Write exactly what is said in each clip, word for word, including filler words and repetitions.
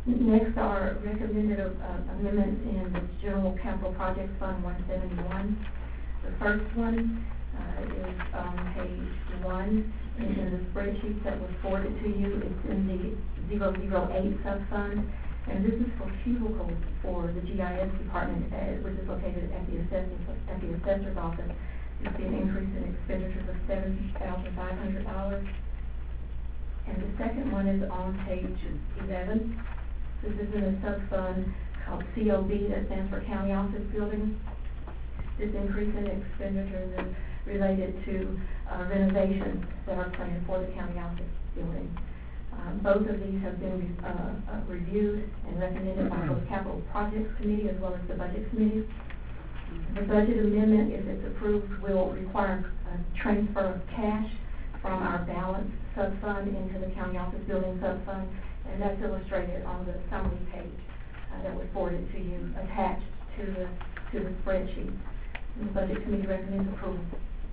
Next are recommended uh, amendments in the General Capital Projects Fund one seventy-one. The first one uh, is on page one, and in the spreadsheet that was forwarded to you. It's in the zero zero eight sub-fund, and this is for cubicles for the G I S department, uh, which is located at the assessing, at the assessor's office. You see an increase in expenditures of seventy thousand five hundred dollars. And the second one is on page eleven. This is in a sub-fund called C O B, that stands for County Office Building. This increase in expenditures is related to uh, renovations that are planned for the county office building. Um, both of these have been uh, uh, reviewed and recommended by both Capital Projects Committee as well as the Budget Committee. The budget amendment, if it's approved, will require a transfer of cash from our balance sub-fund into the county office building sub-fund, and that's illustrated on the summary page uh, that was forwarded to you, attached to the to the spreadsheet. And the Budget Committee recommends approval.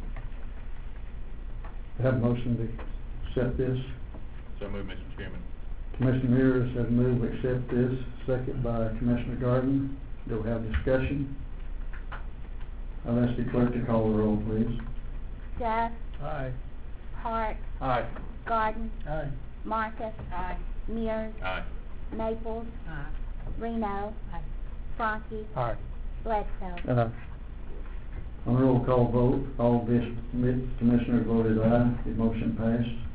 Have a motion to accept this. So moved, Mister Chairman. Commissioner Mears has moved to accept this, second by Commissioner Garden. Do we have discussion? I'll ask the clerk to call the roll, please. Duff, Aye. Hart, Aye. Garden, Aye. Marcus, Mears, Aye. Maples, Reno, Frankie, Aye. Bledsoe. Aye. On roll call vote, all this commissioners voted aye. The motion passed.